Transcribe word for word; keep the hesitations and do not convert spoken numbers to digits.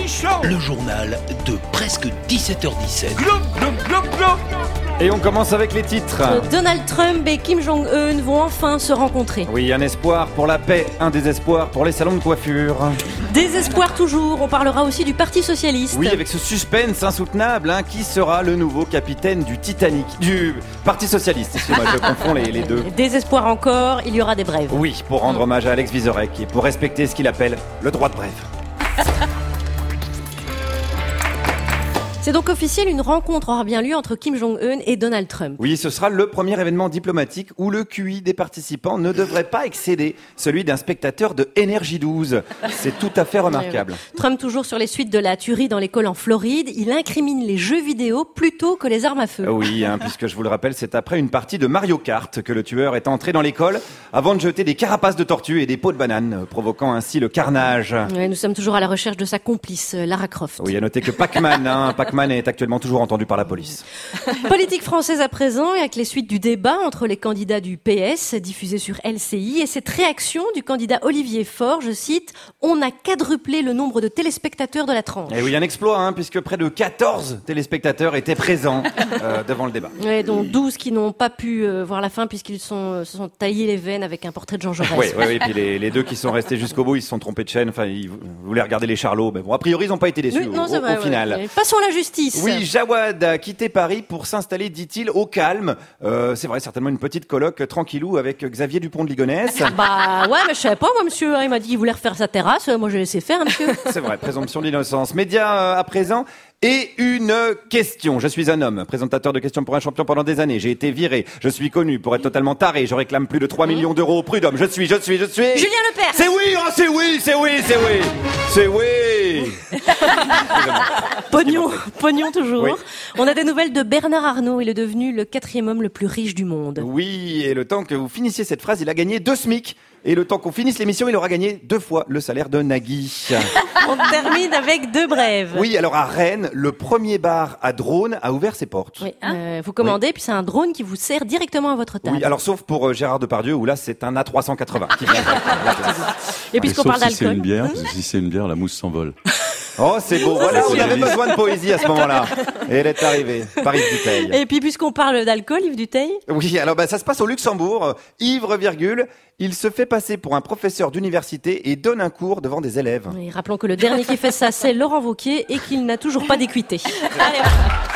Morning Show. Le journal de presque dix-sept heures dix-sept. Glop, glop, glop, glop. Et on commence avec les titres. Donald Trump et Kim Jong-un vont enfin se rencontrer. Oui, un espoir pour la paix, un désespoir pour les salons de coiffure. Désespoir toujours, on parlera aussi du Parti Socialiste. Oui, avec ce suspense insoutenable, hein, qui sera le nouveau capitaine du Titanic, du Parti Socialiste. Excusez-moi, je confonds les, les deux. Désespoir encore, il y aura des brèves. Oui, pour rendre hommage à Alex Vizorek et pour respecter ce qu'il appelle le droit de brève. C'est donc officiel, une rencontre aura bien lieu entre Kim Jong-un et Donald Trump. Oui, ce sera le premier événement diplomatique où le Q I des participants ne devrait pas excéder celui d'un spectateur de Énergie douze. C'est tout à fait remarquable. Ouais, ouais. Trump, toujours sur les suites de la tuerie dans l'école en Floride, il incrimine les jeux vidéo plutôt que les armes à feu. Oui, hein, puisque je vous le rappelle, c'est après une partie de Mario Kart que le tueur est entré dans l'école avant de jeter des carapaces de tortues et des pots de bananes, provoquant ainsi le carnage. Ouais, nous sommes toujours à la recherche de sa complice, Lara Croft. Oui, à noter que Pac-Man, hein, Pac-Man est actuellement toujours entendu par la police. Politique française à présent, avec les suites du débat entre les candidats du P S, diffusé sur L C I, et cette réaction du candidat Olivier Faure, je cite, « On a quadruplé le nombre de téléspectateurs de la tranche ». Et oui, un exploit, hein, puisque près de quatorze téléspectateurs étaient présents euh, devant le débat. Ouais, donc douze qui n'ont pas pu euh, voir la fin puisqu'ils sont, euh, se sont taillés les veines avec un portrait de Jean Jaurès. Oui, oui, oui, et puis les, les deux qui sont restés jusqu'au bout, ils se sont trompés de chaîne, enfin, ils voulaient regarder les Charlots, mais bon, a priori, ils n'ont pas été déçus oui, non, au, vrai, au final. Ouais. Passons à la justice. Oui, Jawad a quitté Paris pour s'installer, dit-il, au calme. Euh, c'est vrai, certainement une petite coloc tranquillou avec Xavier Dupont de Ligonnès. Bah ouais, mais je savais pas, moi, monsieur, il m'a dit qu'il voulait refaire sa terrasse, moi je l'ai laissé faire, monsieur. C'est vrai, présomption d'innocence. Média euh, à présent. Et une question. Je suis un homme, présentateur de questions pour un champion pendant des années. J'ai été viré. Je suis connu pour être totalement taré. Je réclame plus de trois millions d'euros au prud'homme. Je suis, je suis, je suis... Julien Lepers. C'est oui, oh, c'est oui, c'est oui, c'est oui. C'est oui. Pognon, pognon toujours. Oui. On a des nouvelles de Bernard Arnault. Il est devenu le quatrième homme le plus riche du monde. Oui, et le temps que vous finissiez cette phrase, il a gagné deux SMIC. Et le temps qu'on finisse l'émission, il aura gagné deux fois le salaire de Nagui. On termine avec deux brèves. Oui, alors à Rennes, le premier bar à drone a ouvert ses portes. Oui, euh, vous commandez, oui. Puis c'est un drone qui vous sert directement à votre table. Oui, alors sauf pour euh, Gérard Depardieu, où là c'est un A trois cent quatre-vingts qui vient. Et puisqu'on parle si c'est d'alcool. une bière, parce que si c'est une bière, la mousse s'envole. Oh, c'est beau. Voilà, on avait besoin de poésie à ce moment-là. Et elle est arrivée. Par Yves Duteil. Et puis, puisqu'on parle d'alcool, Yves Duteil. Oui, alors bah, ça se passe au Luxembourg. Ivre, virgule, il se fait passer pour un professeur d'université et donne un cours devant des élèves. Oui, rappelons que le dernier qui fait ça, c'est Laurent Wauquiez et qu'il n'a toujours pas d'équité. Allez, voilà.